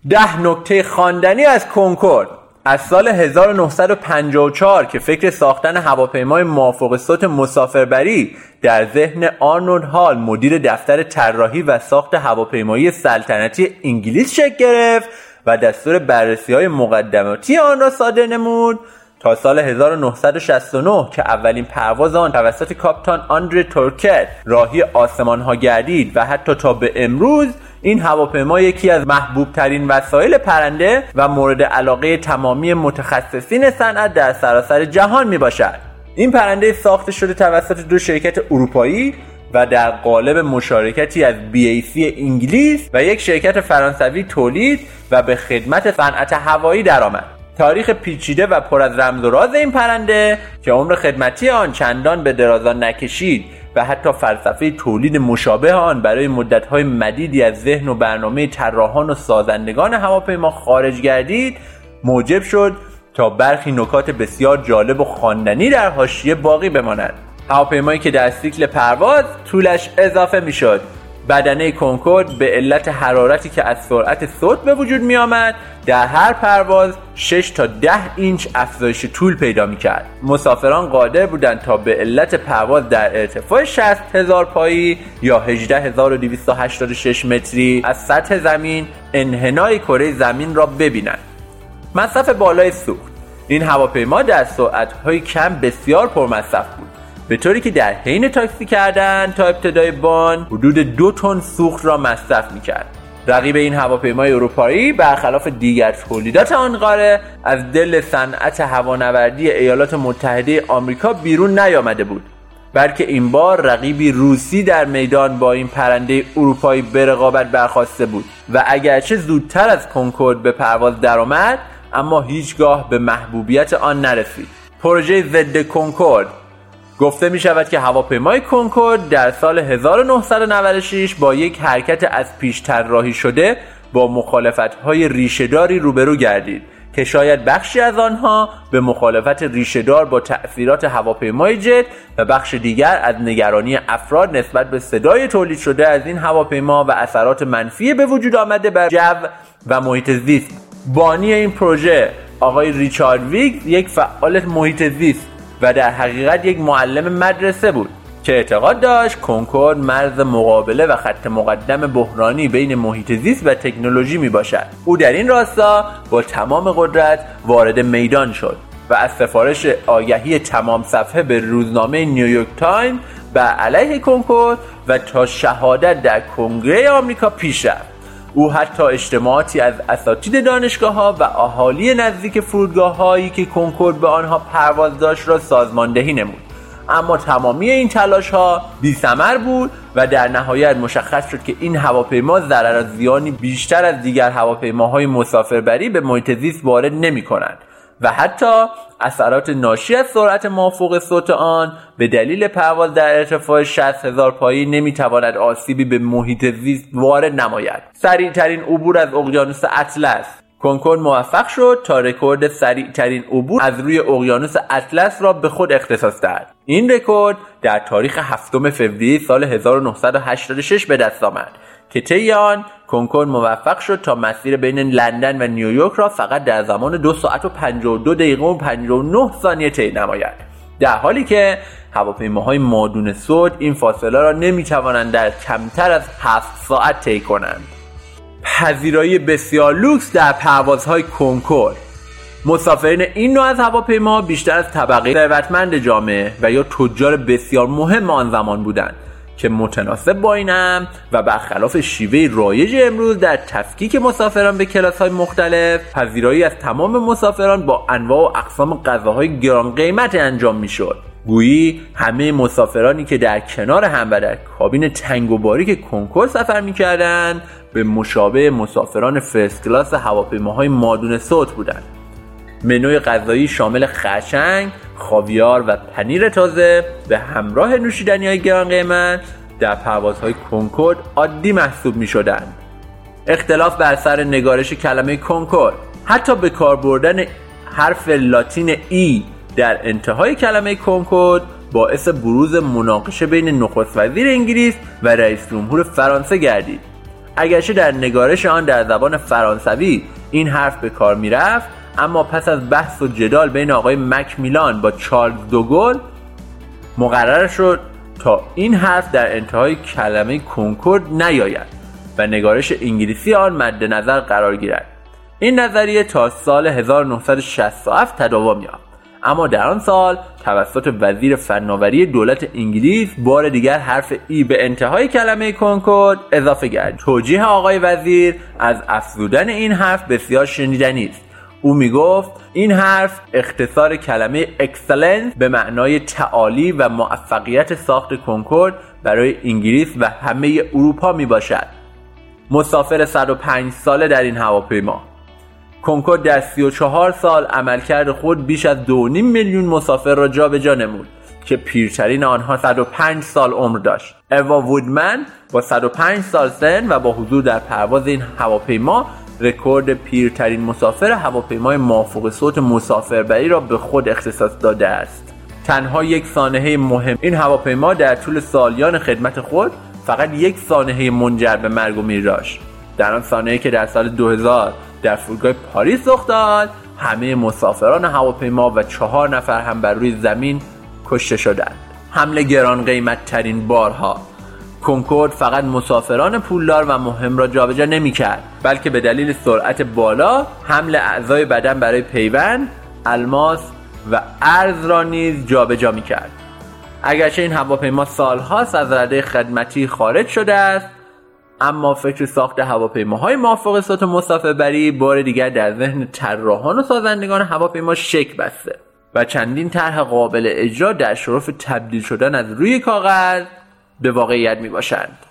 10 نکته خواندنی از کنکورد. از سال 1954 که فکر ساختن هواپیمای موافق صوت مسافربری در ذهن آرنولد هال مدیر دفتر طراحی و ساخت هواپیمایی سلطنتی انگلیس شکل گرفت و دستور بررسی‌های مقدماتی آن را صادر نمود، تا سال 1969 که اولین پرواز آن توسط کاپیتان آندره تورکت راهی آسمان‌ها گردید و حتی تا به امروز این هواپیما یکی از محبوب ترین وسایل پرنده و مورد علاقه تمامی متخصصین صنعت در سراسر جهان می باشد. این پرنده ساخته شده توسط 2 شرکت اروپایی و در قالب مشارکتی از BAC انگلیس و یک شرکت فرانسوی تولید و به خدمت صنعت هوایی درآمد. تاریخ پیچیده و پر از رمز و راز این پرنده که عمر خدمتی آن چندان به درازا نکشید و حتی فلسفه تولید مشابه آن برای مدت‌های مدیدی از ذهن و برنامه طراحان و سازندگان هواپیما خارج گردید، موجب شد تا برخی نکات بسیار جالب و خواندنی در حاشیه باقی بماند. هواپیمایی که در سیکل پرواز طولش اضافه می‌شد. بدنه کنکورد به علت حرارتی که از سرعت صوت به وجود می آمد در هر پرواز 6 تا 10 اینچ افزایش طول پیدا می کرد. مسافران قادر بودند تا به علت پرواز در ارتفاع 60,000 پایی یا 18,286 متری از سطح زمین انحنای کره زمین را ببینند. مصرف بالای سوخت. این هواپیما در سرعت‌های کم بسیار پرمصرف بود، به طوری که در حین تاکسی کردن تا ابتدای بان حدود 2 تن سوخت را مصرف می‌کرد. رقیب این هواپیمای اروپایی برخلاف دیگر تولیدات آن قاره از دل صنعت هوانوردی ایالات متحده آمریکا بیرون نیامده بود، بلکه این بار رقیبی روسی در میدان با این پرنده اروپایی به رقابت برخاسته بود و اگرچه زودتر از کنکورد به پرواز درآمد، اما هیچگاه به محبوبیت آن نرسید. پروژه ضد کنکورد. گفته می شود که هواپیمای کنکورد در سال 1996 با یک حرکت از پیش طراحی شده با مخالفت‌های ریشه‌داری روبرو گردید که شاید بخشی از آنها به مخالفت ریشه‌دار با تأثیرات هواپیمای جت و بخش دیگر از نگرانی افراد نسبت به صدای تولید شده از این هواپیما و اثرات منفی به وجود آمده بر جو و محیط زیست. بانی این پروژه آقای ریچارد ویگز یک فعال محیط زیست و در حقیقت یک معلم مدرسه بود که اعتقاد داشت کنکورد مرز مقابله و خط مقدم بحرانی بین محیط زیست و تکنولوژی می باشد. او در این راستا با تمام قدرت وارد میدان شد و از سفارش آگهی تمام صفحه به روزنامه نیویورک تایمز بر علیه کنکورد و تا شهادت در کنگره آمریکا پیش رفت. او حتی اجتماعاتی از اساتید دانشگاه‌ها و اهالی نزدیک فرودگاه‌هایی که کنکورد به آنها پرواز داشت را سازماندهی نمود، اما تمامی این تلاش‌ها بی‌ثمر بود و در نهایت مشخص شد که این هواپیما ضرر و زیانی بیشتر از دیگر هواپیماهای مسافربری به محیط زیست وارد نمی‌کنند و حتی اثرات ناشی از سرعت موافق صوت آن به دلیل پرواز در ارتفاع 60,000 پایی نمیتواند آسیبی به محیط زیست وارد نماید. سریعترین عبور از اقیانوس اطلس. کنکورد موفق شد تا رکورد سریعترین عبور از روی اقیانوس اطلس را به خود اختصاص دهد. این رکورد در تاریخ 7 فوریه سال 1986 به دست آمد که طی آن کنکورد موفق شد تا مسیر بین لندن و نیویورک را فقط در زمان 2 ساعت و 52 دقیقه و 59 ثانیه طی نماید، در حالی که هواپیماهای مادون صوت این فاصله را نمی‌توانند در کمتر از 7 ساعت طی کنند. پذیرایی بسیار لوکس در پروازهای کنکورد. مسافرین این نوع از هواپیما بیشتر از طبقه ثروتمند جامعه و یا تجار بسیار مهم آن زمان بودند که متناسب با این امر و برخلاف شیوه رایج امروز در تفکیک مسافران به کلاس‌های مختلف، پذیرایی از تمام مسافران با انواع و اقسام غذاهای گران قیمت انجام می‌شد. گویی همه مسافرانی که در کنار هم و در کابین تنگ و باریک کنکورد سفر می‌کردند به مشابه مسافران فرست کلاس هواپیماهای مادون صوت بودند. منوی غذایی شامل خرچنگ، خاویار و پنیر تازه به همراه نوشیدنی‌های گران قیمت در پروازهای کنکورد عادی محسوب می‌شدند. اختلاف بر سر نگارش کلمه کنکورد. حتی به کار بردن حرف لاتین ای در انتهای کلمه کنکورد باعث بروز مناقشه بین نخست وزیر انگلیس و رئیس جمهور فرانسه گردید. اگرچه در نگارش آن در زبان فرانسوی این حرف به کار میرفت، اما پس از بحث و جدال بین آقای مکمیلان با چارلز دوگل مقرر شد تا این حرف در انتهای کلمه کنکورد نیاید و نگارش انگلیسی آن مد نظر قرار گیرد. این نظریه تا سال 1967 تداوم یافت، اما در آن سال توسط وزیر فناوری دولت انگلیس بار دیگر حرف ای به انتهای کلمه کنکورد اضافه گردید. توجیه آقای وزیر از افزودن این حرف بسیار شنیدنی است. او میگفت این حرف اختصار کلمه اکسلنس به معنای تعالی و موفقیت ساخت کنکورد برای انگلیس و همه اروپا می باشد. مسافر 105 ساله در این هواپیما. کنکورد در 34 سال عملکرد خود بیش از 2.5 میلیون مسافر را جابجا نمود که پیرترین آنها 105 سال عمر داشت. اوا وودمن با 105 سال سن و با حضور در پرواز این هواپیما رکورد پیرترین مسافر هواپیمای مافوق صوت مسافربری را به خود اختصاص داده است. تنها یک سانحه مهم این هواپیما در طول سالیان خدمت خود فقط یک سانحه منجر به مرگ و میر داشت. در آن سانحه‌ای که در سال 2000 در فرودگاه پاریس رخ داد، همه مسافران هواپیما و 4 نفر هم بر روی زمین کشته شدند. حمل گران قیمت ترین بارها. کنکورد فقط مسافران پولدار و مهم را جابجا نمی‌کرد، بلکه به دلیل سرعت بالا حمل اعضای بدن برای پیوند، الماس و ارز را نیز جابجا می‌کرد. اگرچه این هواپیما سال‌هاست از رده خدمتی خارج شده است، اما فکر ساخت هواپیماهای موافق صوت مسافربری بار دیگر در ذهن طراحان و سازندگان هواپیما شکل بسته و چندین طرح قابل اجرا در شرف تبدیل شدن از روی کاغذ به واقعیت می باشند.